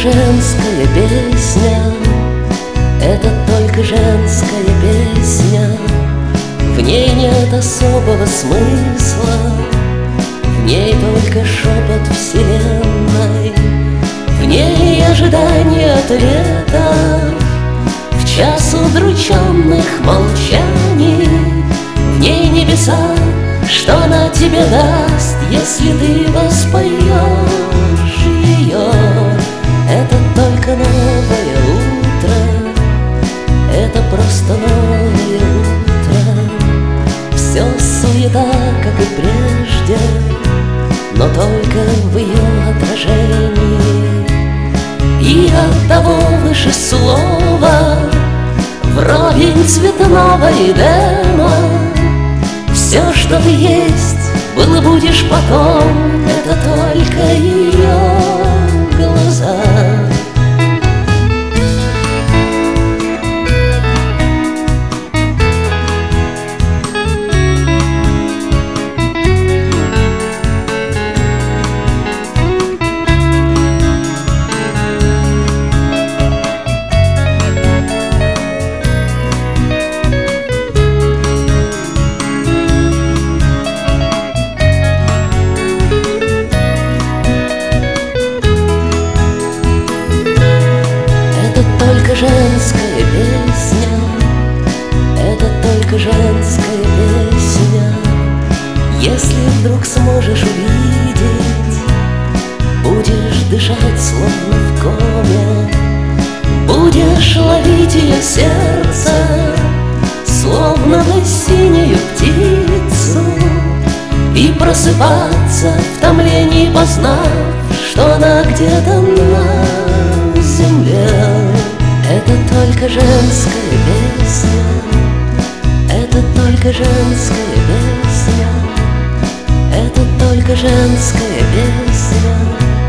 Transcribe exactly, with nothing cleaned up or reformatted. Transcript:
женская песня, это только женская песня. В ней нет особого смысла, в ней только шепот вселенной, в ней ожидание ответа в час удрученных молчаний, в ней небеса, что она тебе даст, если ты воспоешь ее. Это только новое утро, это просто новое утро. Все суета, как и прежде, но только в ее отражении. И оттого выше слова, вровень цветного Эдема. Все, что ты есть, был и будешь потом, это только ее глаза. Женская песня, это только женская песня. Если вдруг сможешь увидеть, будешь дышать словно в коме, будешь ловить ее сердце, словно бы синюю птицу, и просыпаться в томлении, познав, что она где-то на земле. Это только женская песня, это только женская песня, это только женская песня.